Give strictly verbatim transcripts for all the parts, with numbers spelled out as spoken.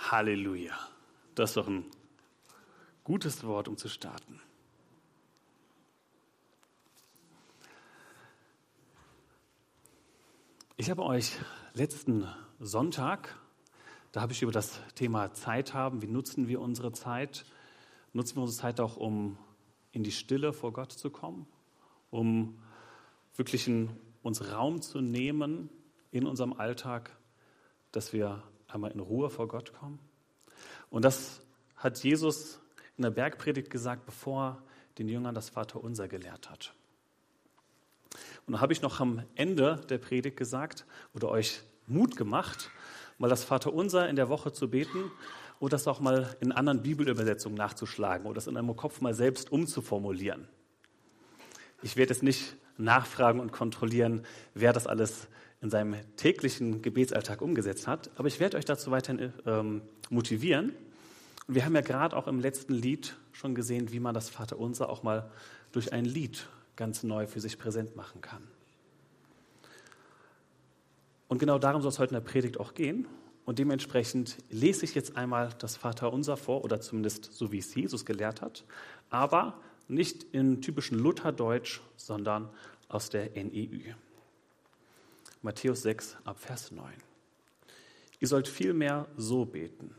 Halleluja. Das ist doch ein gutes Wort, um zu starten. Ich habe euch letzten Sonntag, da habe ich über das Thema Zeit haben, wie nutzen wir unsere Zeit, nutzen wir unsere Zeit auch, um in die Stille vor Gott zu kommen, um wirklich in, uns Raum zu nehmen in unserem Alltag, dass wir einmal in Ruhe vor Gott kommen. Und das hat Jesus in der Bergpredigt gesagt, bevor er den Jüngern das Vaterunser gelehrt hat. Und da habe ich noch am Ende der Predigt gesagt oder euch Mut gemacht, mal das Vaterunser in der Woche zu beten oder das auch mal in anderen Bibelübersetzungen nachzuschlagen oder das in eurem Kopf mal selbst umzuformulieren. Ich werde jetzt nicht nachfragen und kontrollieren, wer das alles in seinem täglichen Gebetsalltag umgesetzt hat, aber ich werde euch dazu weiterhin ähm, motivieren. Und wir haben ja gerade auch im letzten Lied schon gesehen, wie man das Vaterunser auch mal durch ein Lied ganz neu für sich präsent machen kann. Und genau darum soll es heute in der Predigt auch gehen. Und dementsprechend lese ich jetzt einmal das Vaterunser vor, oder zumindest so, wie es Jesus gelehrt hat, aber nicht im typischen Lutherdeutsch, sondern aus der N E Ü. Matthäus sechs, ab Vers neun. Ihr sollt vielmehr so beten.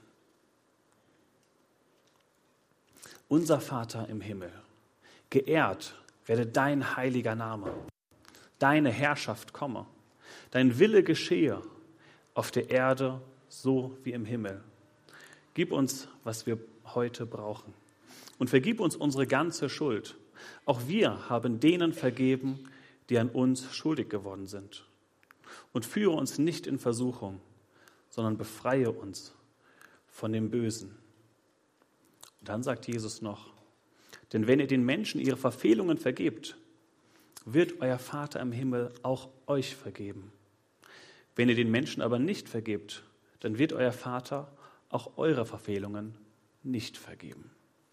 Unser Vater im Himmel, geehrt werde dein heiliger Name, deine Herrschaft komme, dein Wille geschehe auf der Erde so wie im Himmel. Gib uns, was wir heute brauchen und vergib uns unsere ganze Schuld. Auch wir haben denen vergeben, die an uns schuldig geworden sind. Und führe uns nicht in Versuchung, sondern befreie uns von dem Bösen. Und dann sagt Jesus noch, denn wenn ihr den Menschen ihre Verfehlungen vergebt, wird euer Vater im Himmel auch euch vergeben. Wenn ihr den Menschen aber nicht vergebt, dann wird euer Vater auch eure Verfehlungen nicht vergeben.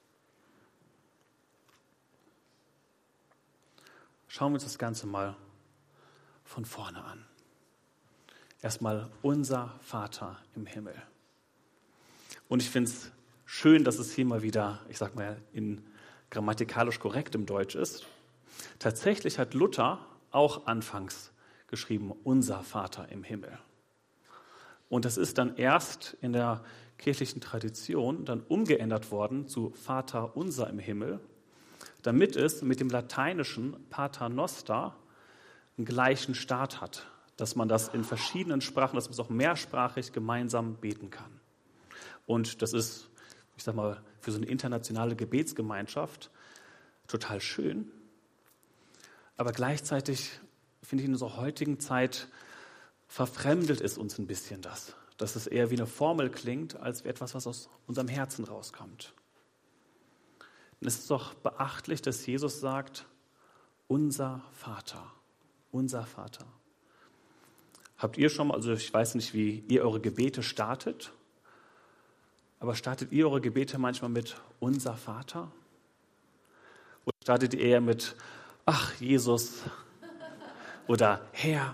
Schauen wir uns das Ganze mal von vorne an. Erstmal unser Vater im Himmel. Und ich finde es schön, dass es hier mal wieder, ich sag mal, in grammatikalisch korrektem Deutsch ist. Tatsächlich hat Luther auch anfangs geschrieben, unser Vater im Himmel. Und das ist dann erst in der kirchlichen Tradition dann umgeändert worden zu Vater unser im Himmel, damit es mit dem lateinischen Pater Noster einen gleichen Start hat, dass man das in verschiedenen Sprachen, dass man es auch mehrsprachig gemeinsam beten kann. Und das ist, ich sag mal, für so eine internationale Gebetsgemeinschaft total schön. Aber gleichzeitig finde ich, in unserer heutigen Zeit verfremdet es uns ein bisschen das, dass es eher wie eine Formel klingt, als wie etwas, was aus unserem Herzen rauskommt. Und es ist doch beachtlich, dass Jesus sagt, unser Vater, unser Vater. Habt ihr schon mal, also ich weiß nicht, wie ihr eure Gebete startet, aber startet ihr eure Gebete manchmal mit unser Vater? Oder startet ihr eher mit, ach Jesus oder Herr?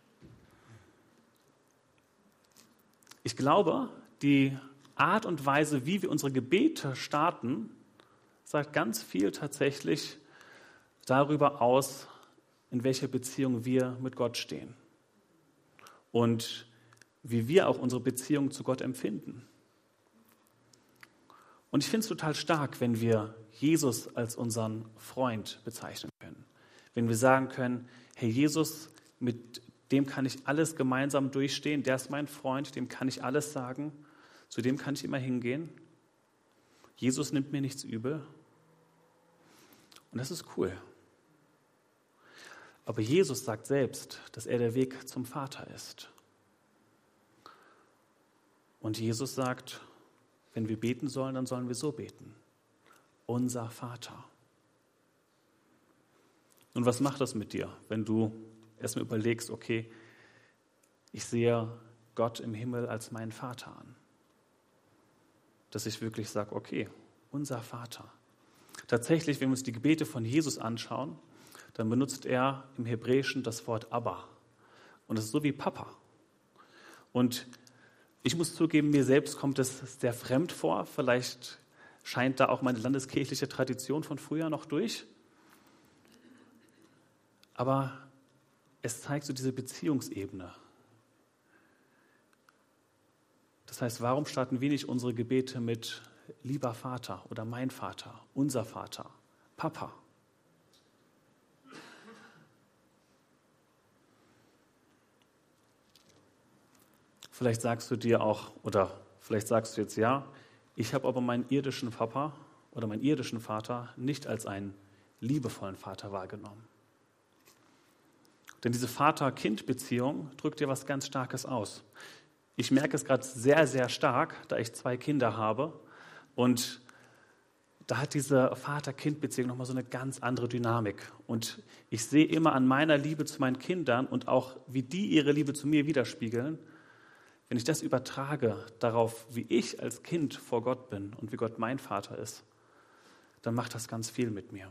Ich glaube, die Art und Weise, wie wir unsere Gebete starten, sagt ganz viel tatsächlich darüber aus, in welcher Beziehung wir mit Gott stehen. Und wie wir auch unsere Beziehung zu Gott empfinden. Und ich finde es total stark, wenn wir Jesus als unseren Freund bezeichnen können. Wenn wir sagen können, hey Jesus, mit dem kann ich alles gemeinsam durchstehen, der ist mein Freund, dem kann ich alles sagen, zu dem kann ich immer hingehen. Jesus nimmt mir nichts übel. Und das ist cool. Aber Jesus sagt selbst, dass er der Weg zum Vater ist. Und Jesus sagt, wenn wir beten sollen, dann sollen wir so beten. Unser Vater. Und was macht das mit dir, wenn du erstmal überlegst, okay, ich sehe Gott im Himmel als meinen Vater an? Dass ich wirklich sage, okay, unser Vater. Tatsächlich, wenn wir uns die Gebete von Jesus anschauen, dann benutzt er im Hebräischen das Wort Abba. Und das ist so wie Papa. Und Ich muss zugeben, mir selbst kommt es sehr fremd vor. Vielleicht scheint da auch meine landeskirchliche Tradition von früher noch durch. Aber es zeigt so diese Beziehungsebene. Das heißt, warum starten wir nicht unsere Gebete mit lieber Vater oder mein Vater, unser Vater, Papa? Vielleicht sagst du dir auch, oder vielleicht sagst du jetzt, ja, ich habe aber meinen irdischen Papa oder meinen irdischen Vater nicht als einen liebevollen Vater wahrgenommen. Denn diese Vater-Kind-Beziehung drückt dir was ganz Starkes aus. Ich merke es gerade sehr, sehr stark, da ich zwei Kinder habe. Und da hat diese Vater-Kind-Beziehung nochmal so eine ganz andere Dynamik. Und ich sehe immer an meiner Liebe zu meinen Kindern und auch, wie die ihre Liebe zu mir widerspiegeln, wenn ich das übertrage darauf, wie ich als Kind vor Gott bin und wie Gott mein Vater ist, dann macht das ganz viel mit mir.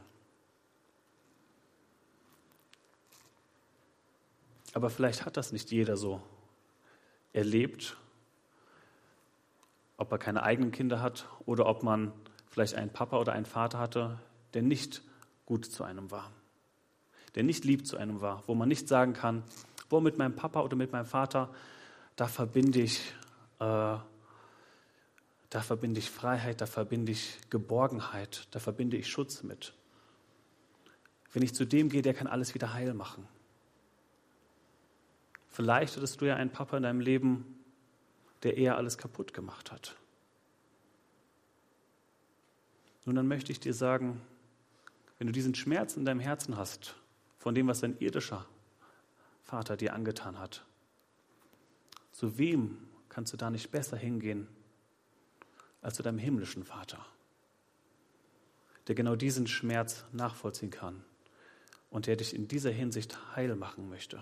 Aber vielleicht hat das nicht jeder so erlebt, ob er keine eigenen Kinder hat oder ob man vielleicht einen Papa oder einen Vater hatte, der nicht gut zu einem war, der nicht lieb zu einem war, wo man nicht sagen kann, boah, mit meinem Papa oder mit meinem Vater, da verbinde ich, äh, da verbinde ich Freiheit, da verbinde ich Geborgenheit, da verbinde ich Schutz mit. Wenn ich zu dem gehe, der kann alles wieder heil machen. Vielleicht hattest du ja einen Papa in deinem Leben, der eher alles kaputt gemacht hat. Nun, dann möchte ich dir sagen, wenn du diesen Schmerz in deinem Herzen hast, von dem, was dein irdischer Vater dir angetan hat, zu wem kannst du da nicht besser hingehen als zu deinem himmlischen Vater, der genau diesen Schmerz nachvollziehen kann und der dich in dieser Hinsicht heil machen möchte.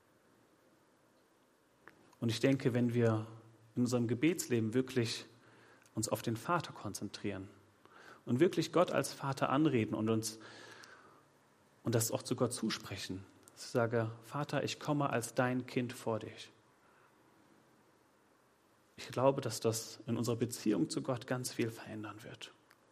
Und ich denke, wenn wir in unserem Gebetsleben wirklich uns auf den Vater konzentrieren und wirklich Gott als Vater anreden und uns und das auch zu Gott zusprechen, ich sage, Vater, ich komme als dein Kind vor dich. Ich glaube, dass das in unserer Beziehung zu Gott ganz viel verändern wird.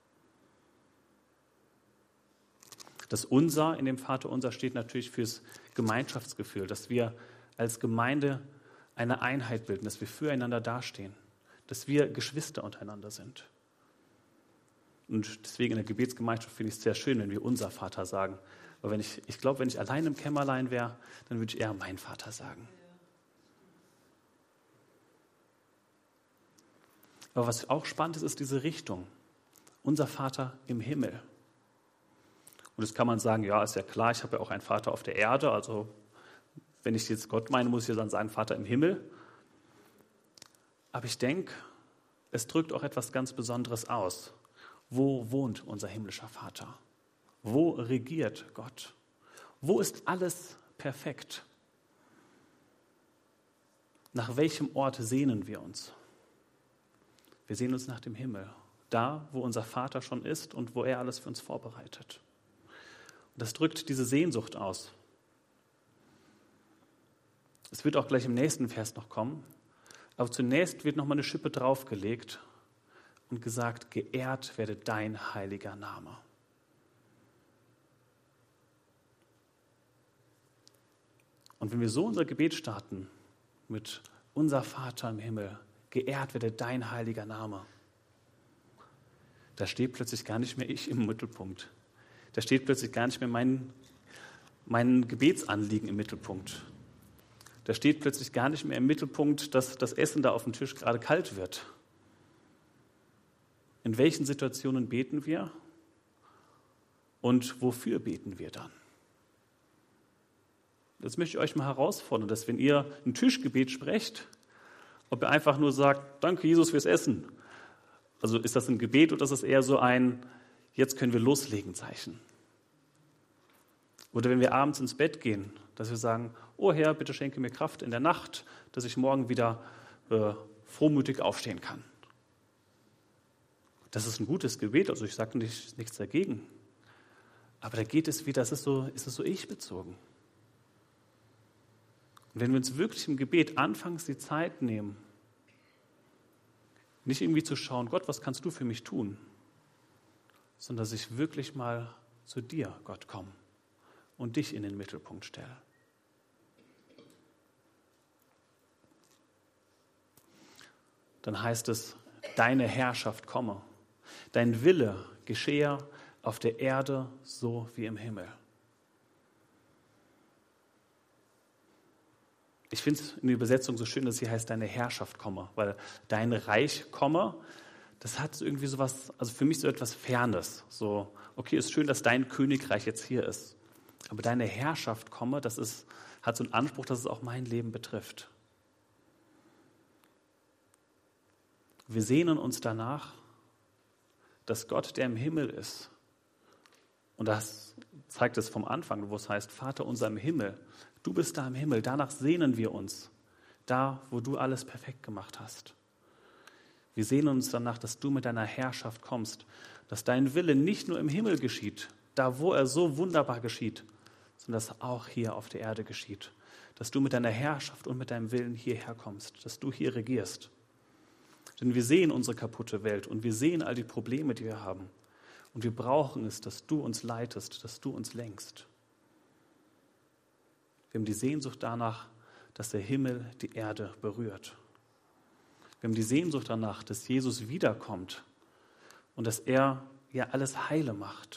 Das Unser in dem Vaterunser steht natürlich fürs Gemeinschaftsgefühl, dass wir als Gemeinde eine Einheit bilden, dass wir füreinander dastehen, dass wir Geschwister untereinander sind. Und deswegen in der Gebetsgemeinschaft finde ich es sehr schön, wenn wir unser Vater sagen. Aber wenn ich, ich glaube, wenn ich allein im Kämmerlein wäre, dann würde ich eher mein Vater sagen. Aber was auch spannend ist, ist diese Richtung. Unser Vater im Himmel. Und das kann man sagen, ja, ist ja klar, ich habe ja auch einen Vater auf der Erde. Also wenn ich jetzt Gott meine, muss ich ja dann sagen, Vater im Himmel. Aber ich denke, es drückt auch etwas ganz Besonderes aus. Wo wohnt unser himmlischer Vater? Wo regiert Gott? Wo ist alles perfekt? Nach welchem Ort sehnen wir uns? Wir sehnen uns nach dem Himmel, da, wo unser Vater schon ist und wo er alles für uns vorbereitet. Und das drückt diese Sehnsucht aus. Es wird auch gleich im nächsten Vers noch kommen, aber zunächst wird nochmal eine Schippe draufgelegt und gesagt, geehrt werde dein heiliger Name. Und wenn wir so unser Gebet starten mit unser Vater im Himmel, geehrt werde dein heiliger Name, da steht plötzlich gar nicht mehr ich im Mittelpunkt. Da steht plötzlich gar nicht mehr mein, mein Gebetsanliegen im Mittelpunkt. Da steht plötzlich gar nicht mehr im Mittelpunkt, dass das Essen da auf dem Tisch gerade kalt wird. In welchen Situationen beten wir und wofür beten wir dann? Jetzt möchte ich euch mal herausfordern, dass wenn ihr ein Tischgebet sprecht, ob ihr einfach nur sagt, danke Jesus fürs Essen. Also ist das ein Gebet oder ist das eher so ein, jetzt können wir loslegen Zeichen? Oder wenn wir abends ins Bett gehen, dass wir sagen, oh Herr, bitte schenke mir Kraft in der Nacht, dass ich morgen wieder äh, frohmütig aufstehen kann. Das ist ein gutes Gebet, also ich sage nicht, nichts dagegen. Aber da geht es wieder, das ist so, ist es so ich-bezogen. Und wenn wir uns wirklich im Gebet anfangs die Zeit nehmen, Nicht irgendwie zu schauen, Gott, was kannst du für mich tun? Sondern dass ich wirklich mal zu dir, Gott, komme und dich in den Mittelpunkt stelle. Dann heißt es, deine Herrschaft komme, dein Wille geschehe auf der Erde so wie im Himmel. Ich finde es in der Übersetzung so schön, dass hier heißt, deine Herrschaft komme, weil dein Reich komme, das hat irgendwie so was, also für mich so etwas Fernes. So, okay, ist schön, dass dein Königreich jetzt hier ist, aber deine Herrschaft komme, das ist, hat so einen Anspruch, dass es auch mein Leben betrifft. Wir sehnen uns danach, dass Gott, der im Himmel ist, und das zeigt es vom Anfang, wo es heißt, Vater unser im Himmel, du bist da im Himmel, danach sehnen wir uns, da, wo du alles perfekt gemacht hast. Wir sehnen uns danach, dass du mit deiner Herrschaft kommst, dass dein Wille nicht nur im Himmel geschieht, da, wo er so wunderbar geschieht, sondern dass auch hier auf der Erde geschieht, dass du mit deiner Herrschaft und mit deinem Willen hierher kommst, dass du hier regierst. Denn wir sehen unsere kaputte Welt und wir sehen all die Probleme, die wir haben. Und wir brauchen es, dass du uns leitest, dass du uns lenkst. Wir haben die Sehnsucht danach, dass der Himmel die Erde berührt. Wir haben die Sehnsucht danach, dass Jesus wiederkommt und dass er ja alles heile macht.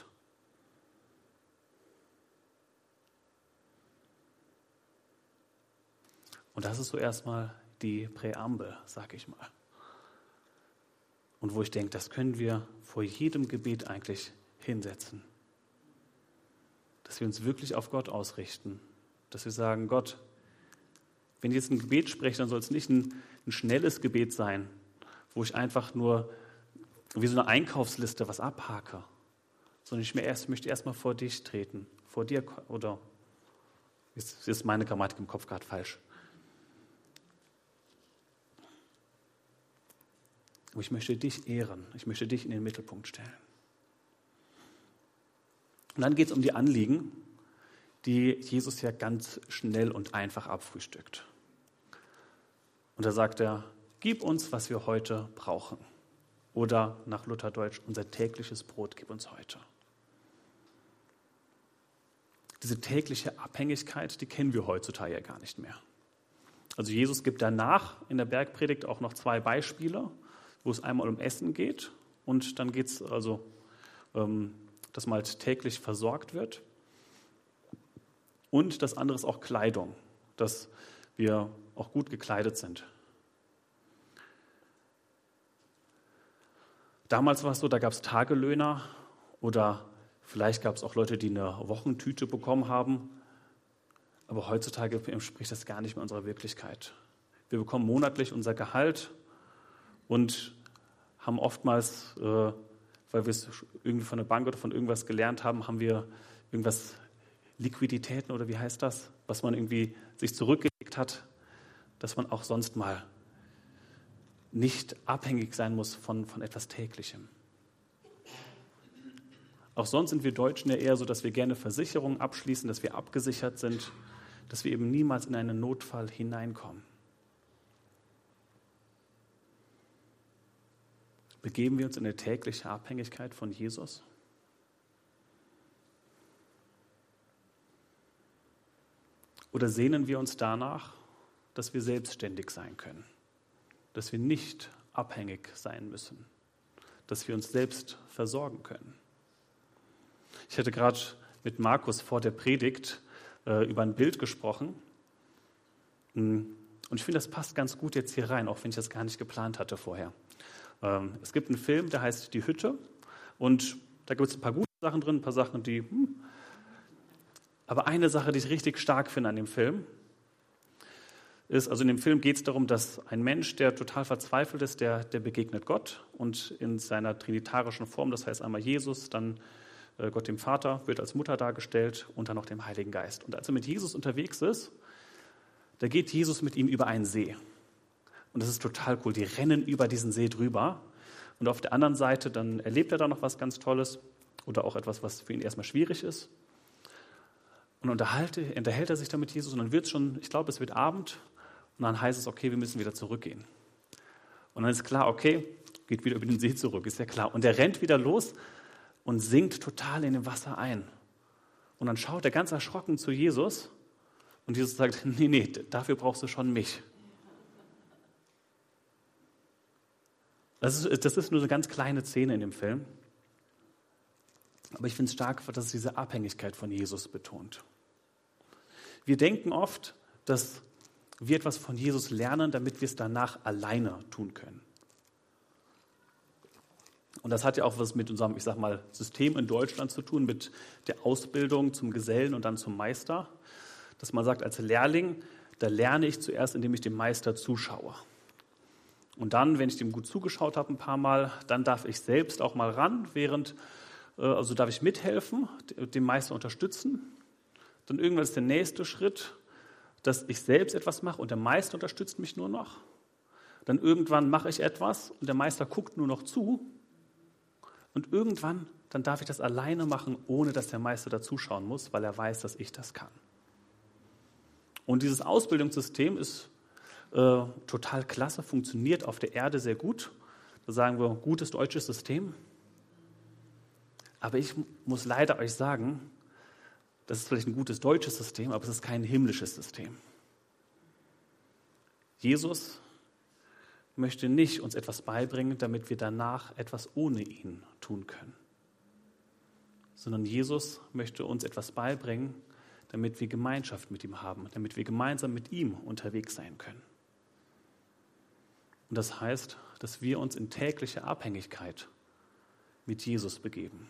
Und das ist so erstmal die Präambel, sag ich mal. Und wo ich denke, das können wir vor jedem Gebet eigentlich hinsetzen. Dass wir uns wirklich auf Gott ausrichten. Dass wir sagen, Gott, wenn ich jetzt ein Gebet spreche, dann soll es nicht ein, ein schnelles Gebet sein, wo ich einfach nur wie so eine Einkaufsliste was abhake. Sondern ich mir erst, möchte erstmal vor dich treten. Vor dir, oder ist, ist meine Grammatik im Kopf gerade falsch. Aber ich möchte dich ehren. Ich möchte dich in den Mittelpunkt stellen. Und dann geht es um die Anliegen, die Jesus ja ganz schnell und einfach abfrühstückt. Und da sagt er, gib uns, was wir heute brauchen. Oder nach Lutherdeutsch, unser tägliches Brot gib uns heute. Diese tägliche Abhängigkeit, die kennen wir heutzutage ja gar nicht mehr. Also Jesus gibt danach in der Bergpredigt auch noch zwei Beispiele, wo es einmal um Essen geht und dann geht es also, ähm, dass man halt täglich versorgt wird. Und das andere ist auch Kleidung, dass wir auch gut gekleidet sind. Damals war es so, da gab es Tagelöhner oder vielleicht gab es auch Leute, die eine Wochentüte bekommen haben. Aber heutzutage entspricht das gar nicht mehr unserer Wirklichkeit. Wir bekommen monatlich unser Gehalt und haben oftmals, äh, weil wir es irgendwie von der Bank oder von irgendwas gelernt haben, haben wir irgendwas Liquiditäten oder wie heißt das, was man irgendwie sich zurückgelegt hat, dass man auch sonst mal nicht abhängig sein muss von, von etwas Täglichem. Auch sonst sind wir Deutschen ja eher so, dass wir gerne Versicherungen abschließen, dass wir abgesichert sind, dass wir eben niemals in einen Notfall hineinkommen. Begeben wir uns in eine tägliche Abhängigkeit von Jesus? Oder sehnen wir uns danach, dass wir selbstständig sein können, dass wir nicht abhängig sein müssen, dass wir uns selbst versorgen können? Ich hatte gerade mit Markus vor der Predigt äh, über ein Bild gesprochen und ich finde, das passt ganz gut jetzt hier rein, auch wenn ich das gar nicht geplant hatte vorher. Ähm, es gibt einen Film, der heißt Die Hütte und da gibt es ein paar gute Sachen drin, ein paar Sachen, die... Hm, aber eine Sache, die ich richtig stark finde an dem Film, ist, also in dem Film geht es darum, dass ein Mensch, der total verzweifelt ist, der, der begegnet Gott und in seiner trinitarischen Form, das heißt einmal Jesus, dann äh, Gott dem Vater, wird als Mutter dargestellt und dann noch dem Heiligen Geist. Und als er mit Jesus unterwegs ist, da geht Jesus mit ihm über einen See. Und das ist total cool, die rennen über diesen See drüber. Und auf der anderen Seite, dann erlebt er da noch was ganz Tolles oder auch etwas, was für ihn erstmal schwierig ist. Und unterhalte, unterhält er sich dann mit Jesus und dann wird es schon, ich glaube, es wird Abend und dann heißt es, okay, wir müssen wieder zurückgehen. Und dann ist klar, okay, geht wieder über den See zurück, ist ja klar. Und er rennt wieder los und sinkt total in dem Wasser ein. Und dann schaut er ganz erschrocken zu Jesus und Jesus sagt, nee, nee, dafür brauchst du schon mich. Das ist, das ist nur eine ganz kleine Szene in dem Film. Aber ich finde es stark, dass es diese Abhängigkeit von Jesus betont. Wir denken oft, dass wir etwas von Jesus lernen, damit wir es danach alleine tun können. Und das hat ja auch was mit unserem, ich sag mal, System in Deutschland zu tun, mit der Ausbildung zum Gesellen und dann zum Meister. Dass man sagt, als Lehrling, da lerne ich zuerst, indem ich dem Meister zuschaue. Und dann, wenn ich dem gut zugeschaut habe ein paar Mal, dann darf ich selbst auch mal ran, während, also darf ich mithelfen, dem Meister unterstützen. Dann irgendwann ist der nächste Schritt, dass ich selbst etwas mache und der Meister unterstützt mich nur noch. Dann irgendwann mache ich etwas und der Meister guckt nur noch zu. Und irgendwann, dann darf ich das alleine machen, ohne dass der Meister dazuschauen muss, weil er weiß, dass ich das kann. Und dieses Ausbildungssystem ist äh, total klasse, funktioniert auf der Erde sehr gut. Da sagen wir, gutes deutsches System. Aber ich muss leider euch sagen, das ist vielleicht ein gutes deutsches System, aber es ist kein himmlisches System. Jesus möchte nicht uns etwas beibringen, damit wir danach etwas ohne ihn tun können. Sondern Jesus möchte uns etwas beibringen, damit wir Gemeinschaft mit ihm haben, damit wir gemeinsam mit ihm unterwegs sein können. Und das heißt, dass wir uns in tägliche Abhängigkeit mit Jesus begeben.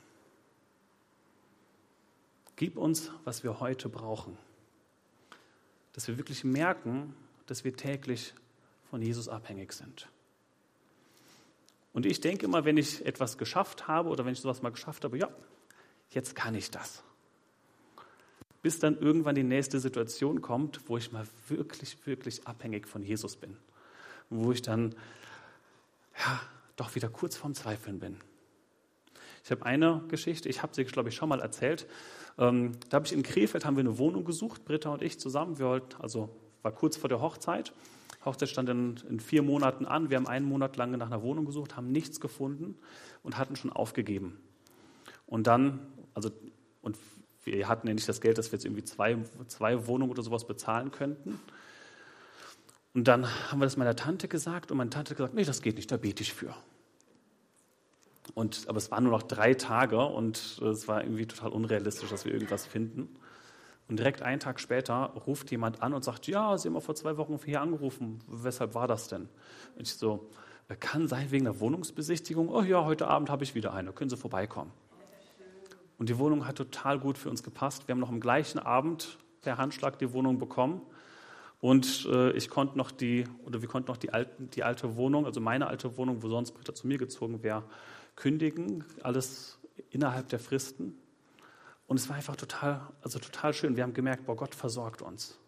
Gib uns, was wir heute brauchen. Dass wir wirklich merken, dass wir täglich von Jesus abhängig sind. Und ich denke immer, wenn ich etwas geschafft habe oder wenn ich sowas mal geschafft habe, ja, jetzt kann ich das. Bis dann irgendwann die nächste Situation kommt, wo ich mal wirklich, wirklich abhängig von Jesus bin. Wo ich dann ja, doch wieder kurz vorm Zweifeln bin. Ich habe eine Geschichte, ich habe sie, glaube ich, schon mal erzählt. Ähm, da habe ich in Krefeld haben wir eine Wohnung gesucht, Britta und ich zusammen. Wir wollten, also war kurz vor der Hochzeit. Hochzeit stand in, in vier Monaten an. Wir haben einen Monat lang nach einer Wohnung gesucht, haben nichts gefunden und hatten schon aufgegeben. Und dann, also, und wir hatten ja nicht das Geld, dass wir jetzt irgendwie zwei, zwei Wohnungen oder sowas bezahlen könnten. Und dann haben wir das meiner Tante gesagt und meine Tante hat gesagt, nee, das geht nicht, da bete ich für. Und, aber es waren nur noch drei Tage und es war irgendwie total unrealistisch, dass wir irgendwas finden. Und direkt einen Tag später ruft jemand an und sagt, ja, Sie haben auch vor zwei Wochen hier angerufen. Weshalb war das denn? Und ich so, kann sein wegen der Wohnungsbesichtigung. Oh ja, heute Abend habe ich wieder eine. Können Sie vorbeikommen? Und die Wohnung hat total gut für uns gepasst. Wir haben noch am gleichen Abend per Handschlag die Wohnung bekommen. Und äh, ich konnte noch die, oder wir konnten noch die, alten, die alte Wohnung, also meine alte Wohnung, wo sonst Britta zu mir gezogen wäre, kündigen. Alles innerhalb der Fristen. Und es war einfach total, also total schön. Wir haben gemerkt, boah, Gott versorgt uns.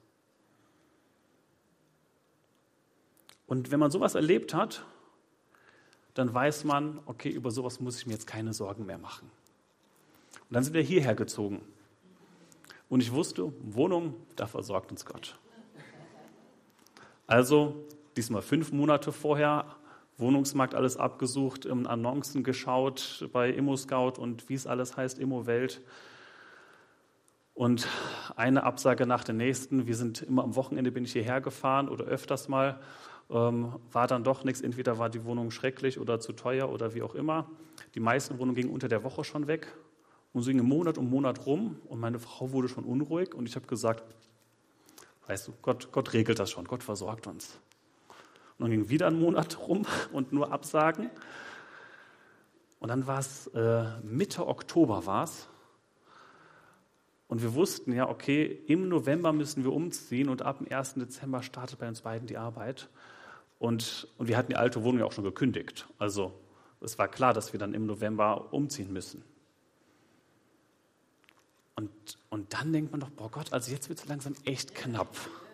Und wenn man sowas erlebt hat, dann weiß man, okay, über sowas muss ich mir jetzt keine Sorgen mehr machen. Und dann sind wir hierher gezogen. Und ich wusste, Wohnung, da versorgt uns Gott. Also diesmal fünf Monate vorher, Wohnungsmarkt alles abgesucht, in Annoncen geschaut, bei ImmoScout und wie es alles heißt, Immowelt. Und eine Absage nach der nächsten. Wir sind immer am Wochenende, bin ich hierher gefahren oder öfters mal. Ähm, war dann doch nichts. Entweder war die Wohnung schrecklich oder zu teuer oder wie auch immer. Die meisten Wohnungen gingen unter der Woche schon weg. Und so ging Monat um Monat rum. Und meine Frau wurde schon unruhig. Und ich habe gesagt, weißt du, Gott, Gott regelt das schon. Gott versorgt uns. Und dann ging wieder ein Monat rum und nur Absagen. Und dann war es äh, Mitte Oktober war es. Und wir wussten ja, okay, im November müssen wir umziehen und ab dem ersten Dezember startet bei uns beiden die Arbeit. Und, und wir hatten die alte Wohnung ja auch schon gekündigt. Also es war klar, dass wir dann im November umziehen müssen. Und, und dann denkt man doch, boah Gott, also jetzt wird es langsam echt knapp.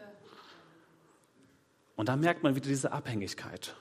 Und da merkt man wieder diese Abhängigkeit.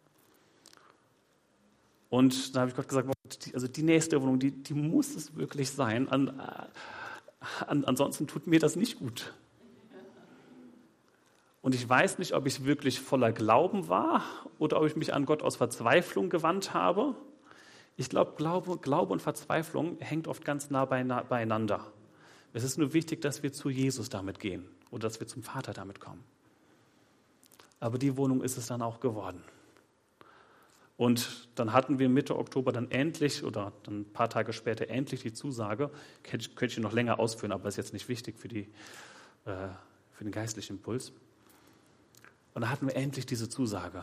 Und da habe ich Gott gesagt, boah, die, also die nächste Wohnung, die, die muss es wirklich sein. An, an, ansonsten tut mir das nicht gut. Und ich weiß nicht, ob ich wirklich voller Glauben war oder ob ich mich an Gott aus Verzweiflung gewandt habe. Ich glaube, Glaube, Glaube und Verzweiflung hängt oft ganz nah beieinander. Es ist nur wichtig, dass wir zu Jesus damit gehen oder dass wir zum Vater damit kommen. Aber die Wohnung ist es dann auch geworden. Und dann hatten wir Mitte Oktober dann endlich oder dann ein paar Tage später endlich die Zusage. Könnte ich noch länger ausführen, aber ist jetzt nicht wichtig für, die, äh, für den geistlichen Impuls. Und dann hatten wir endlich diese Zusage.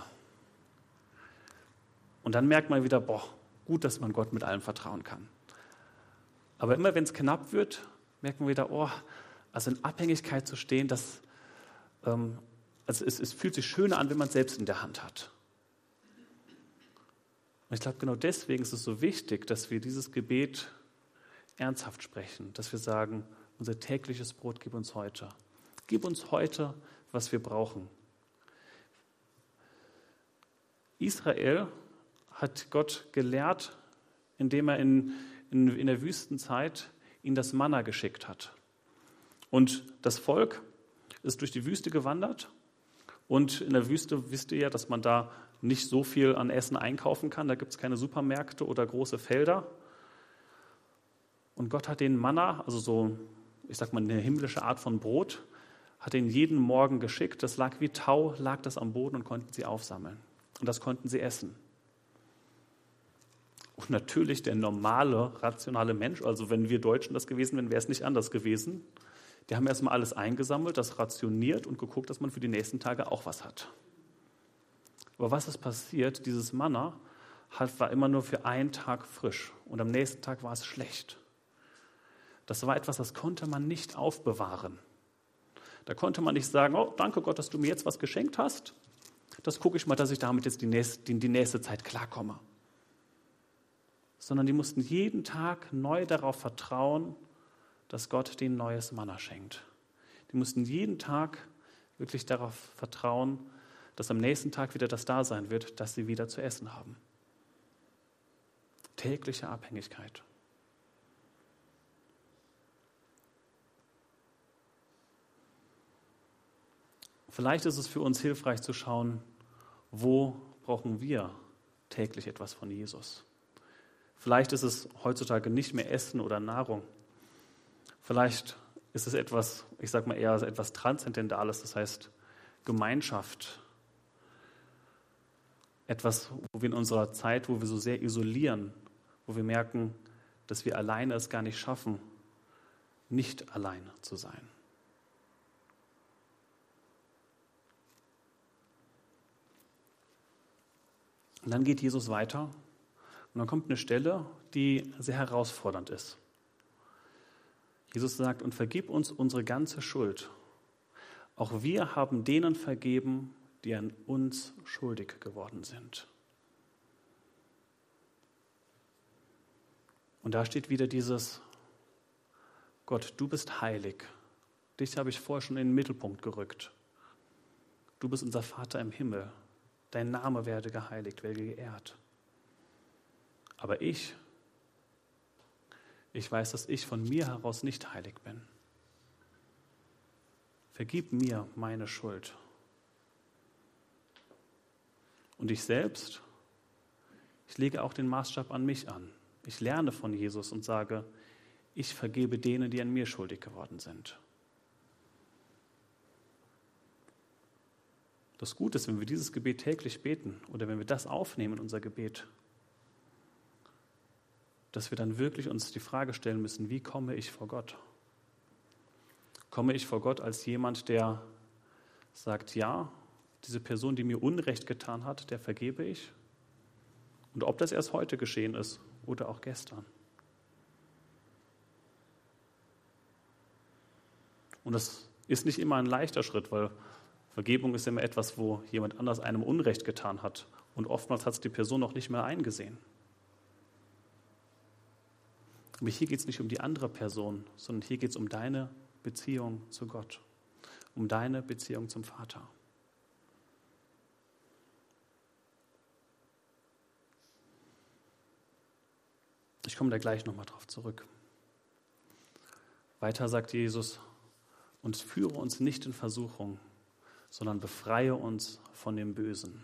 Und dann merkt man wieder, boah, gut, dass man Gott mit allem vertrauen kann. Aber immer wenn es knapp wird, merkt man wieder, oh, also in Abhängigkeit zu stehen, das, ähm, also es, es fühlt sich schöner an, wenn man es selbst in der Hand hat. Und ich glaube, genau deswegen ist es so wichtig, dass wir dieses Gebet ernsthaft sprechen, dass wir sagen, unser tägliches Brot gib uns heute. Gib uns heute, was wir brauchen. Israel hat Gott gelehrt, indem er in, in, in der Wüstenzeit ihnen das Manna geschickt hat. Und das Volk ist durch die Wüste gewandert. Und in der Wüste wisst ihr ja, dass man da nicht so viel an Essen einkaufen kann. Da gibt es keine Supermärkte oder große Felder. Und Gott hat den Manna, also so, ich sag mal, eine himmlische Art von Brot, hat ihn jeden Morgen geschickt. Das lag wie Tau, lag das am Boden und konnten sie aufsammeln. Und das konnten sie essen. Und natürlich der normale, rationale Mensch, also wenn wir Deutschen das gewesen wären, wäre es nicht anders gewesen. Die haben erstmal alles eingesammelt, das rationiert und geguckt, dass man für die nächsten Tage auch was hat. Aber was ist passiert? Dieses Manna hat, war immer nur für einen Tag frisch und am nächsten Tag war es schlecht. Das war etwas, das konnte man nicht aufbewahren. Da konnte man nicht sagen, oh, danke Gott, dass du mir jetzt was geschenkt hast. Das gucke ich mal, dass ich damit jetzt die nächste, die, die nächste Zeit klarkomme. Sondern die mussten jeden Tag neu darauf vertrauen, dass Gott denen neues Manna schenkt. Die mussten jeden Tag wirklich darauf vertrauen, dass am nächsten Tag wieder das da sein wird, dass sie wieder zu essen haben. Tägliche Abhängigkeit. Vielleicht ist es für uns hilfreich zu schauen, wo brauchen wir täglich etwas von Jesus. Vielleicht ist es heutzutage nicht mehr Essen oder Nahrung. Vielleicht ist es etwas, ich sage mal eher etwas Transzendentales, das heißt Gemeinschaft. Etwas, wo wir in unserer Zeit, wo wir so sehr isolieren, wo wir merken, dass wir alleine es gar nicht schaffen, nicht alleine zu sein. Und dann geht Jesus weiter und dann kommt eine Stelle, die sehr herausfordernd ist. Jesus sagt, und vergib uns unsere ganze Schuld. Auch wir haben denen vergeben, die an uns schuldig geworden sind. Und da steht wieder dieses, Gott, du bist heilig. Dich habe ich vorher schon in den Mittelpunkt gerückt. Du bist unser Vater im Himmel. Dein Name werde geheiligt, werde geehrt. Aber ich, ich weiß, dass ich von mir heraus nicht heilig bin. Vergib mir meine Schuld. Und ich selbst, ich lege auch den Maßstab an mich an. Ich lerne von Jesus und sage, ich vergebe denen, die an mir schuldig geworden sind. Das Gute ist, wenn wir dieses Gebet täglich beten oder wenn wir das aufnehmen in unser Gebet, dass wir dann wirklich uns die Frage stellen müssen, wie komme ich vor Gott? Komme ich vor Gott als jemand, der sagt, ja, diese Person, die mir Unrecht getan hat, der vergebe ich? Und ob das erst heute geschehen ist oder auch gestern. Und das ist nicht immer ein leichter Schritt, weil Vergebung ist immer etwas, wo jemand anders einem Unrecht getan hat. Und oftmals hat es die Person noch nicht mehr eingesehen. Aber hier geht es nicht um die andere Person, sondern hier geht es um deine Beziehung zu Gott, um deine Beziehung zum Vater. Ich komme da gleich nochmal drauf zurück. Weiter sagt Jesus, und führe uns nicht in Versuchung, sondern befreie uns von dem Bösen.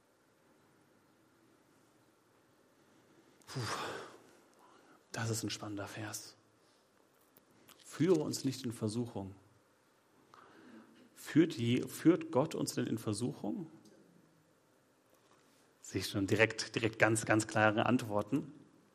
Puh, das ist ein spannender Vers. Führe uns nicht in Versuchung. Führt, je, führt Gott uns denn in Versuchung? Sehe ich schon direkt, direkt ganz, ganz klare Antworten.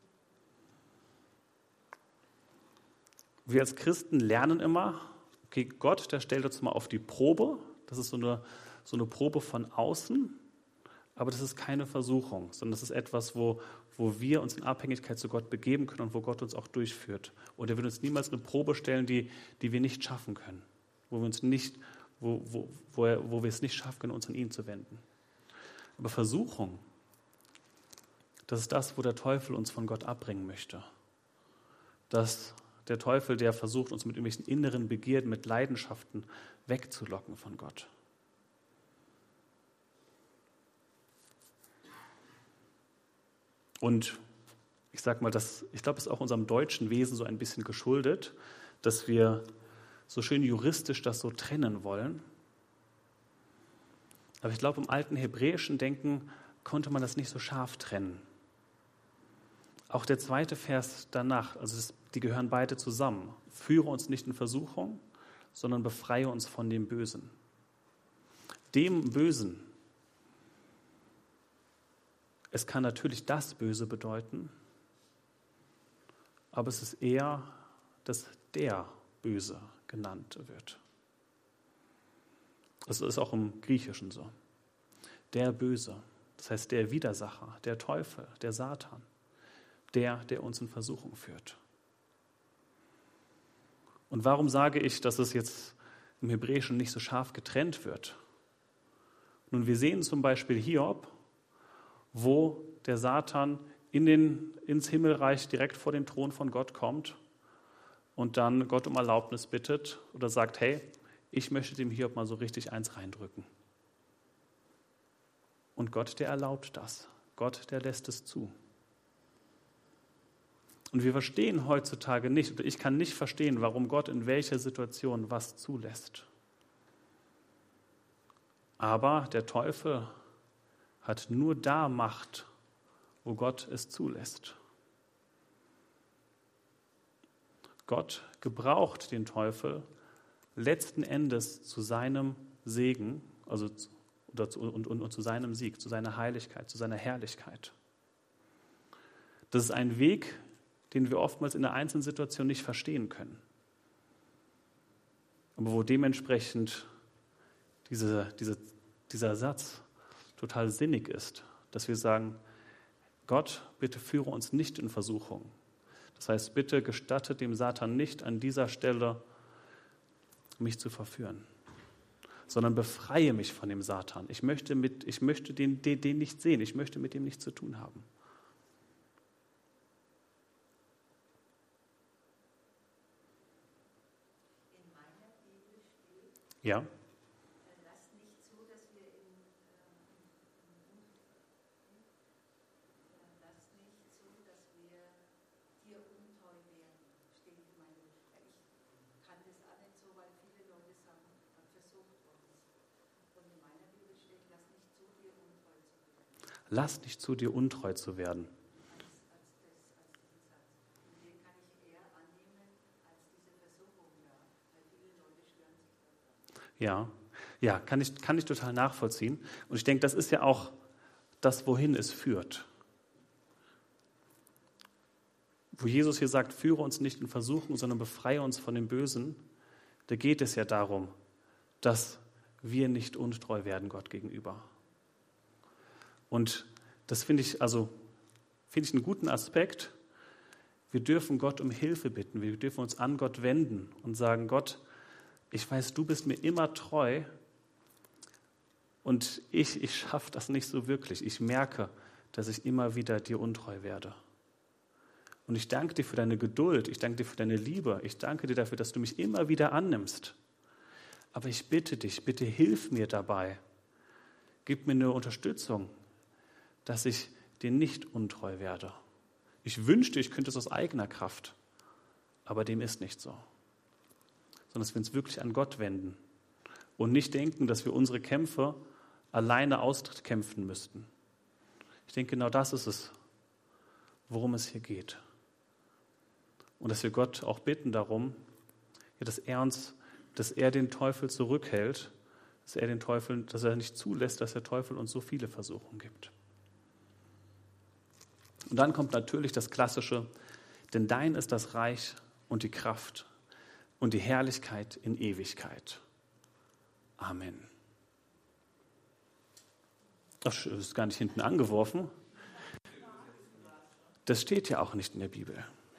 Wir als Christen lernen immer, okay, Gott, der stellt uns mal auf die Probe. Das ist so eine, so eine Probe von außen, aber das ist keine Versuchung, sondern das ist etwas, wo, wo wir uns in Abhängigkeit zu Gott begeben können und wo Gott uns auch durchführt. Und er wird uns niemals eine Probe stellen, die, die wir nicht schaffen können, wo wir uns nicht, wo, wo, wo, er, wo wir es nicht schaffen können, uns an ihn zu wenden. Aber Versuchung, das ist das, wo der Teufel uns von Gott abbringen möchte. Dass der Teufel, der versucht, uns mit irgendwelchen inneren Begierden, mit Leidenschaften wegzulocken von Gott. Und ich sage mal, das, ich glaube, es ist auch unserem deutschen Wesen so ein bisschen geschuldet, dass wir so schön juristisch das so trennen wollen. Aber ich glaube, im alten hebräischen Denken konnte man das nicht so scharf trennen. Auch der zweite Vers danach, also es, die gehören beide zusammen. Führe uns nicht in Versuchung, sondern befreie uns von dem Bösen. Dem Bösen. Es kann natürlich das Böse bedeuten, aber es ist eher, dass der Böse genannt wird. Das ist auch im Griechischen so. Der Böse, das heißt der Widersacher, der Teufel, der Satan. Der, der uns in Versuchung führt. Und warum sage ich, dass es jetzt im Hebräischen nicht so scharf getrennt wird? Nun, wir sehen zum Beispiel Hiob, wo der Satan in den, ins Himmelreich direkt vor den Thron von Gott kommt und dann Gott um Erlaubnis bittet oder sagt, hey, ich möchte dem Hiob mal so richtig eins reindrücken. Und Gott, der erlaubt das. Gott, der lässt es zu. Und wir verstehen heutzutage nicht, oder ich kann nicht verstehen, warum Gott in welcher Situation was zulässt. Aber der Teufel hat nur da Macht, wo Gott es zulässt. Gott gebraucht den Teufel letzten Endes zu seinem Segen, also oder zu, und, und, und zu seinem Sieg, zu seiner Heiligkeit, zu seiner Herrlichkeit. Das ist ein Weg, den wir oftmals in der einzelnen Situation nicht verstehen können. Aber wo dementsprechend diese, diese, dieser Satz total sinnig ist, dass wir sagen, Gott, bitte führe uns nicht in Versuchung. Das heißt, bitte gestatte dem Satan nicht an dieser Stelle, mich zu verführen, sondern befreie mich von dem Satan. Ich möchte, mit, ich möchte den, den, den nicht sehen, ich möchte mit dem nichts zu tun haben. Ja. Lasst nicht zu, dass wir in, äh, lasst nicht zu, dass wir dir untreu werden, steht in meinem Buch. Ich kann das auch nicht so, weil viele Leute sagen, versucht uns. Und in meiner Bibel steht, lass nicht zu, dir untreu zu werden. Lass nicht zu, dir untreu zu werden. Ja, ja, kann ich, kann ich total nachvollziehen. Und ich denke, das ist ja auch das, wohin es führt. Wo Jesus hier sagt, führe uns nicht in Versuchung, sondern befreie uns von dem Bösen, da geht es ja darum, dass wir nicht untreu werden Gott gegenüber. Und das finde ich, also, finde ich einen guten Aspekt. Wir dürfen Gott um Hilfe bitten, wir dürfen uns an Gott wenden und sagen, Gott, ich weiß, du bist mir immer treu und ich, ich schaffe das nicht so wirklich. Ich merke, dass ich immer wieder dir untreu werde. Und ich danke dir für deine Geduld, ich danke dir für deine Liebe, ich danke dir dafür, dass du mich immer wieder annimmst. Aber ich bitte dich, bitte hilf mir dabei. Gib mir eine Unterstützung, dass ich dir nicht untreu werde. Ich wünschte, ich könnte es aus eigener Kraft, aber dem ist nicht so. Sondern dass wir uns wirklich an Gott wenden und nicht denken, dass wir unsere Kämpfe alleine auskämpfen müssten. Ich denke, genau das ist es, worum es hier geht. Und dass wir Gott auch bitten darum, ja, dass er uns, dass er den Teufel zurückhält, dass er den Teufel, dass er nicht zulässt, dass der Teufel uns so viele Versuchungen gibt. Und dann kommt natürlich das Klassische, denn dein ist das Reich und die Kraft und die Herrlichkeit in Ewigkeit. Amen. Das ist gar nicht hinten angeworfen. Das steht ja auch nicht in der Bibel.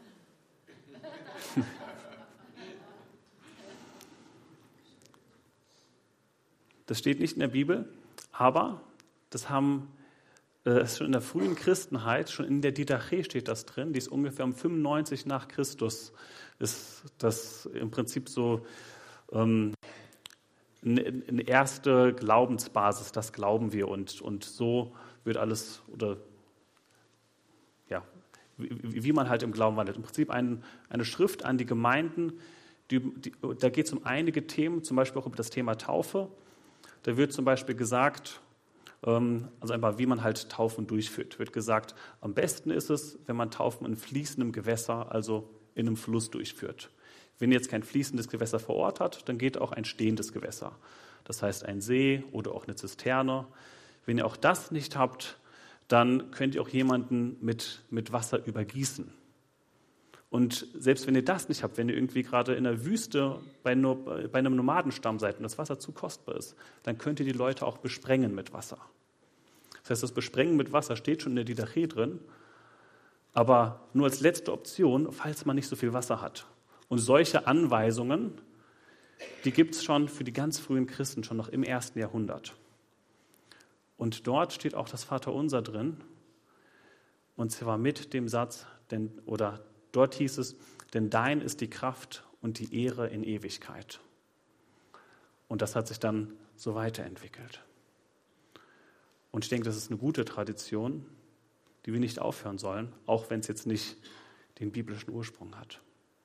Das steht nicht in der Bibel, aber das haben äh, schon in der frühen Christenheit, schon in der Didache steht das drin, die ist ungefähr um fünfundneunzig nach Christus, ist das im Prinzip so ähm, eine, eine erste Glaubensbasis, das glauben wir und, und so wird alles, oder ja, wie, wie man halt im Glauben wandelt. Im Prinzip ein, eine Schrift an die Gemeinden, die, die, da geht es um einige Themen, zum Beispiel auch über das Thema Taufe. Da wird zum Beispiel gesagt, also einfach wie man halt Taufen durchführt, wird gesagt, am besten ist es, wenn man Taufen in fließendem Gewässer, also in einem Fluss durchführt. Wenn ihr jetzt kein fließendes Gewässer vor Ort hat, dann geht auch ein stehendes Gewässer. Das heißt ein See oder auch eine Zisterne. Wenn ihr auch das nicht habt, dann könnt ihr auch jemanden mit, mit Wasser übergießen. Und selbst wenn ihr das nicht habt, wenn ihr irgendwie gerade in der Wüste bei, nur, bei einem Nomadenstamm seid und das Wasser zu kostbar ist, dann könnt ihr die Leute auch besprengen mit Wasser. Das heißt, das Besprengen mit Wasser steht schon in der Didache drin, aber nur als letzte Option, falls man nicht so viel Wasser hat. Und solche Anweisungen, die gibt es schon für die ganz frühen Christen, schon noch im ersten Jahrhundert. Und dort steht auch das Vaterunser drin, und zwar mit dem Satz, denn, oder dort hieß es, denn dein ist die Kraft und die Ehre in Ewigkeit. Und das hat sich dann so weiterentwickelt. Und ich denke, das ist eine gute Tradition, die wir nicht aufhören sollen, auch wenn es jetzt nicht den biblischen Ursprung hat.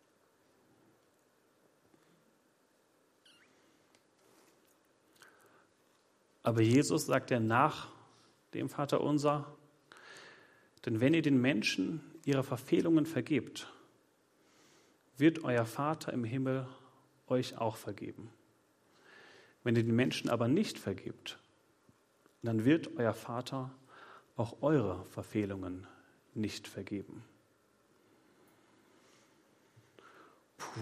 Aber Jesus sagt ja nach dem Vaterunser, denn wenn ihr den Menschen ihre Verfehlungen vergebt, wird euer Vater im Himmel euch auch vergeben. Wenn ihr den Menschen aber nicht vergebt, dann wird euer Vater auch eure Verfehlungen nicht vergeben. Puh.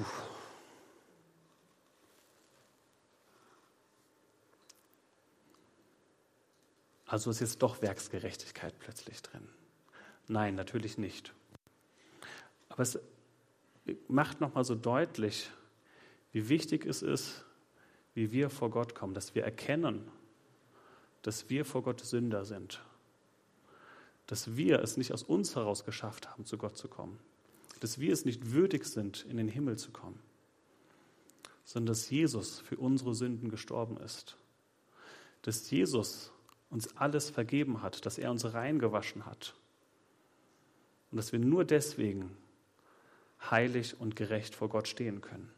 Also ist jetzt doch Werksgerechtigkeit plötzlich drin. Nein, natürlich nicht. Aber es macht nochmal so deutlich, wie wichtig es ist, wie wir vor Gott kommen, dass wir erkennen, dass wir vor Gott Sünder sind, dass wir es nicht aus uns heraus geschafft haben, zu Gott zu kommen, dass wir es nicht würdig sind, in den Himmel zu kommen, sondern dass Jesus für unsere Sünden gestorben ist, dass Jesus uns alles vergeben hat, dass er uns reingewaschen hat und dass wir nur deswegen heilig und gerecht vor Gott stehen können.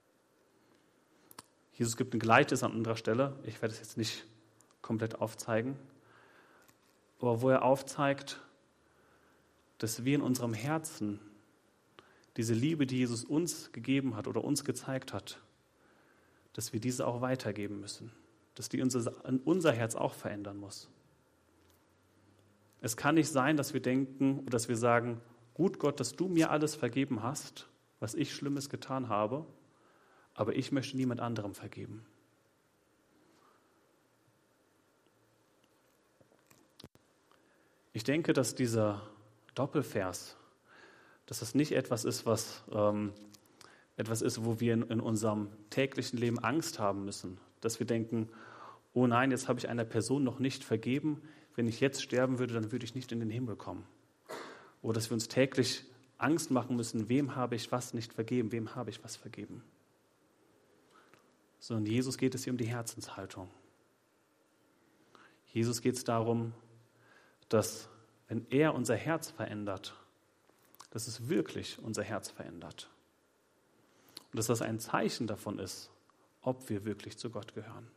Jesus gibt ein Gleichnis an anderer Stelle, ich werde es jetzt nicht komplett aufzeigen, aber wo er aufzeigt, dass wir in unserem Herzen diese Liebe, die Jesus uns gegeben hat oder uns gezeigt hat, dass wir diese auch weitergeben müssen, dass die unser, unser Herz auch verändern muss. Es kann nicht sein, dass wir denken oder dass wir sagen, gut Gott, dass du mir alles vergeben hast, was ich Schlimmes getan habe, aber ich möchte niemand anderem vergeben. Ich denke, dass dieser Doppelvers, dass das nicht etwas ist, was ähm, etwas ist, wo wir in, in unserem täglichen Leben Angst haben müssen, dass wir denken, oh nein, jetzt habe ich einer Person noch nicht vergeben, wenn ich jetzt sterben würde, dann würde ich nicht in den Himmel kommen. Oder dass wir uns täglich Angst machen müssen, wem habe ich was nicht vergeben, wem habe ich was vergeben. Sondern Jesus geht es hier um die Herzenshaltung. Jesus geht es darum, dass wenn er unser Herz verändert, dass es wirklich unser Herz verändert. Und dass das ein Zeichen davon ist, ob wir wirklich zu Gott gehören.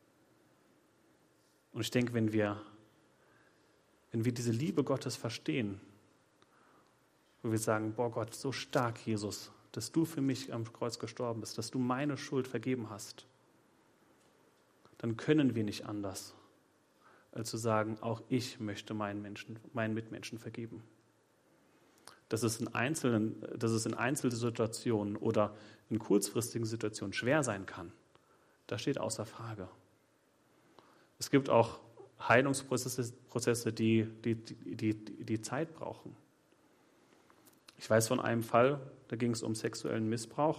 Und ich denke, wenn wir, wenn wir diese Liebe Gottes verstehen, wo wir sagen, boah Gott, so stark, Jesus, dass du für mich am Kreuz gestorben bist, dass du meine Schuld vergeben hast, dann können wir nicht anders, als zu sagen, auch ich möchte meinen Menschen, meinen Mitmenschen vergeben. Dass es in einzelnen, dass es in einzelnen Situationen oder in kurzfristigen Situationen schwer sein kann, das steht außer Frage. Es gibt auch Heilungsprozesse, Prozesse, die, die, die, die, die Zeit brauchen. Ich weiß von einem Fall, da ging es um sexuellen Missbrauch,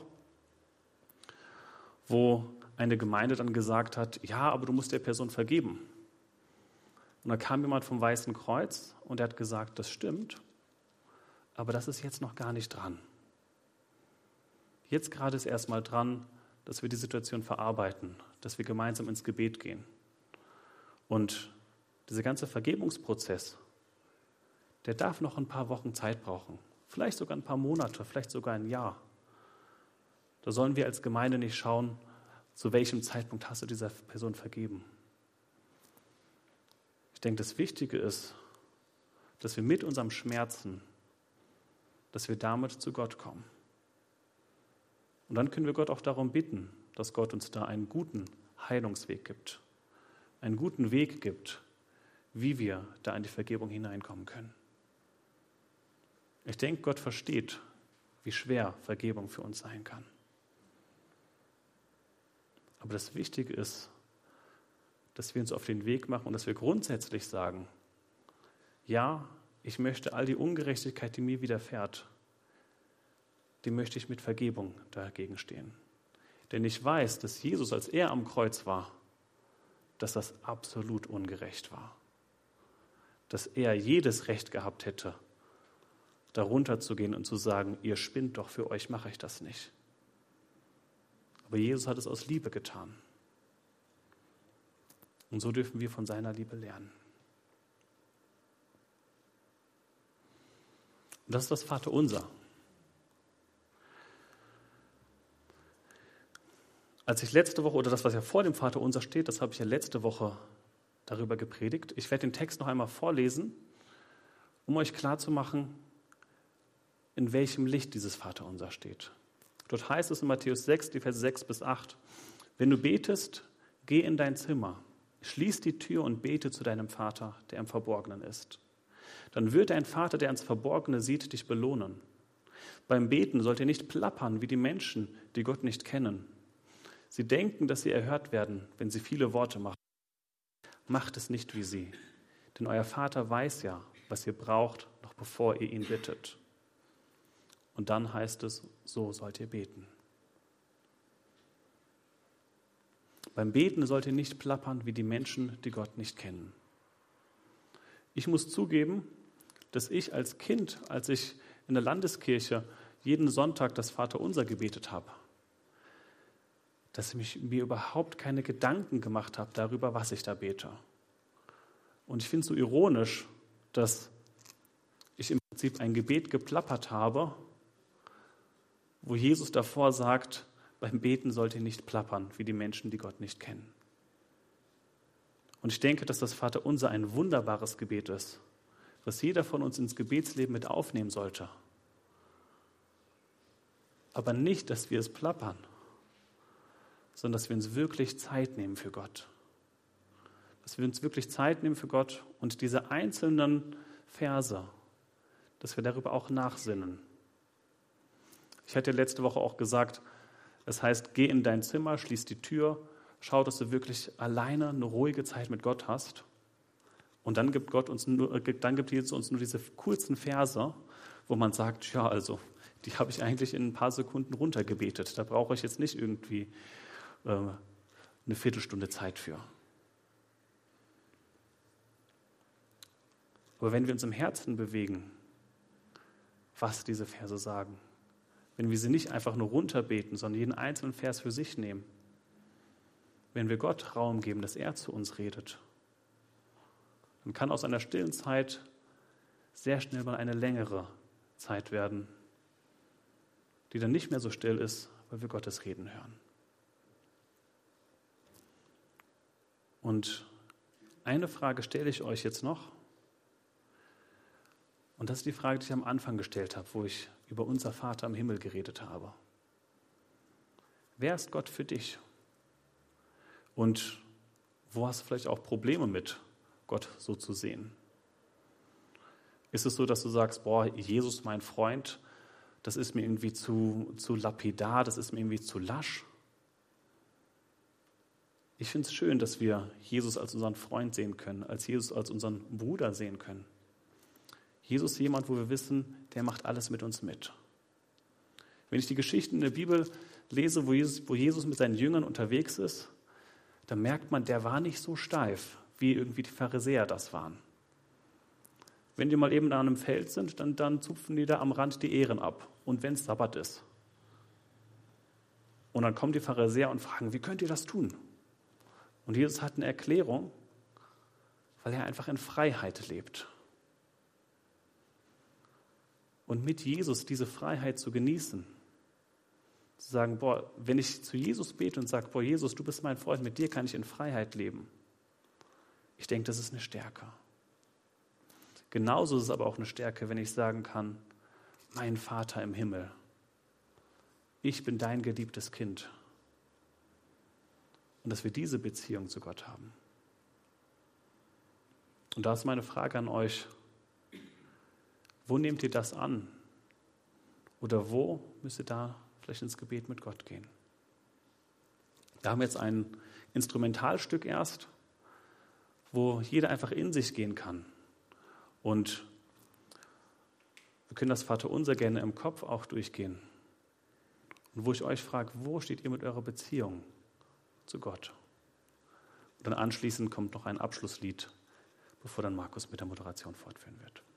wo eine Gemeinde dann gesagt hat, ja, aber du musst der Person vergeben. Und da kam jemand vom Weißen Kreuz und er hat gesagt, das stimmt, aber das ist jetzt noch gar nicht dran. Jetzt gerade ist erstmal dran, dass wir die Situation verarbeiten, dass wir gemeinsam ins Gebet gehen. Und dieser ganze Vergebungsprozess, der darf noch ein paar Wochen Zeit brauchen. Vielleicht sogar ein paar Monate, vielleicht sogar ein Jahr. Da sollen wir als Gemeinde nicht schauen, zu welchem Zeitpunkt hast du dieser Person vergeben. Ich denke, das Wichtige ist, dass wir mit unserem Schmerzen, dass wir damit zu Gott kommen. Und dann können wir Gott auch darum bitten, dass Gott uns da einen guten Heilungsweg gibt, einen guten Weg gibt, wie wir da in die Vergebung hineinkommen können. Ich denke, Gott versteht, wie schwer Vergebung für uns sein kann. Aber das Wichtige ist, dass wir uns auf den Weg machen und dass wir grundsätzlich sagen, ja, ich möchte all die Ungerechtigkeit, die mir widerfährt, die möchte ich mit Vergebung dagegen stehen. Denn ich weiß, dass Jesus, als er am Kreuz war, dass das absolut ungerecht war. Dass er jedes Recht gehabt hätte, darunter zu gehen und zu sagen, ihr spinnt doch, für euch mache ich das nicht. Aber Jesus hat es aus Liebe getan. Und so dürfen wir von seiner Liebe lernen. Und das ist das Vaterunser. Als ich letzte Woche, oder das, was ja vor dem Vaterunser steht, das habe ich ja letzte Woche darüber gepredigt. Ich werde den Text noch einmal vorlesen, um euch klarzumachen, in welchem Licht dieses Vaterunser steht. Dort heißt es in Matthäus sechs, die Verse sechs bis acht, wenn du betest, geh in dein Zimmer, schließ die Tür und bete zu deinem Vater, der im Verborgenen ist. Dann wird dein Vater, der ins Verborgene sieht, dich belohnen. Beim Beten sollt ihr nicht plappern wie die Menschen, die Gott nicht kennen. Sie denken, dass sie erhört werden, wenn sie viele Worte machen. Macht es nicht wie sie, denn euer Vater weiß ja, was ihr braucht, noch bevor ihr ihn bittet. Und dann heißt es, so sollt ihr beten. Beim Beten sollt ihr nicht plappern wie die Menschen, die Gott nicht kennen. Ich muss zugeben, dass ich als Kind, als ich in der Landeskirche jeden Sonntag das Vaterunser gebetet habe, dass ich mir überhaupt keine Gedanken gemacht habe darüber, was ich da bete. Und ich finde es so ironisch, dass ich im Prinzip ein Gebet geplappert habe, wo Jesus davor sagt, beim Beten sollt ihr nicht plappern, wie die Menschen, die Gott nicht kennen. Und ich denke, dass das Vaterunser ein wunderbares Gebet ist, was jeder von uns ins Gebetsleben mit aufnehmen sollte. Aber nicht, dass wir es plappern, sondern dass wir uns wirklich Zeit nehmen für Gott. Dass wir uns wirklich Zeit nehmen für Gott und diese einzelnen Verse, dass wir darüber auch nachsinnen. Ich hatte letzte Woche auch gesagt, es heißt, geh in dein Zimmer, schließ die Tür, schau, dass du wirklich alleine eine ruhige Zeit mit Gott hast. Und dann gibt Gott uns nur, dann gibt Jesus uns nur diese kurzen Verse, wo man sagt, ja, also, die habe ich eigentlich in ein paar Sekunden runtergebetet. Da brauche ich jetzt nicht irgendwie äh, eine Viertelstunde Zeit für. Aber wenn wir uns im Herzen bewegen, was diese Verse sagen, wenn wir sie nicht einfach nur runterbeten, sondern jeden einzelnen Vers für sich nehmen, wenn wir Gott Raum geben, dass er zu uns redet, dann kann aus einer stillen Zeit sehr schnell mal eine längere Zeit werden, die dann nicht mehr so still ist, weil wir Gottes Reden hören. Und eine Frage stelle ich euch jetzt noch. Und das ist die Frage, die ich am Anfang gestellt habe, wo ich über unser Vater im Himmel geredet habe. Wer ist Gott für dich? Und wo hast du vielleicht auch Probleme mit, Gott so zu sehen? Ist es so, dass du sagst, boah, Jesus, mein Freund, das ist mir irgendwie zu, zu lapidar, das ist mir irgendwie zu lasch? Ich finde es schön, dass wir Jesus als unseren Freund sehen können, als Jesus als unseren Bruder sehen können. Jesus ist jemand, wo wir wissen, der macht alles mit uns mit. Wenn ich die Geschichten in der Bibel lese, wo Jesus, wo Jesus mit seinen Jüngern unterwegs ist, dann merkt man, der war nicht so steif, wie irgendwie die Pharisäer das waren. Wenn die mal eben da an einem Feld sind, dann, dann zupfen die da am Rand die Ähren ab. Und wenn es Sabbat ist. Und dann kommen die Pharisäer und fragen, wie könnt ihr das tun? Und Jesus hat eine Erklärung, weil er einfach in Freiheit lebt. Und mit Jesus diese Freiheit zu genießen, zu sagen, boah, wenn ich zu Jesus bete und sage, boah, Jesus, du bist mein Freund, mit dir kann ich in Freiheit leben. Ich denke, das ist eine Stärke. Genauso ist es aber auch eine Stärke, wenn ich sagen kann, mein Vater im Himmel, ich bin dein geliebtes Kind. Und dass wir diese Beziehung zu Gott haben. Und da ist meine Frage an euch, wo nehmt ihr das an? Oder wo müsst ihr da vielleicht ins Gebet mit Gott gehen? Da haben wir jetzt ein Instrumentalstück erst, wo jeder einfach in sich gehen kann. Und wir können das Vaterunser gerne im Kopf auch durchgehen. Und wo ich euch frage, wo steht ihr mit eurer Beziehung zu Gott? Und dann anschließend kommt noch ein Abschlusslied, bevor dann Markus mit der Moderation fortführen wird.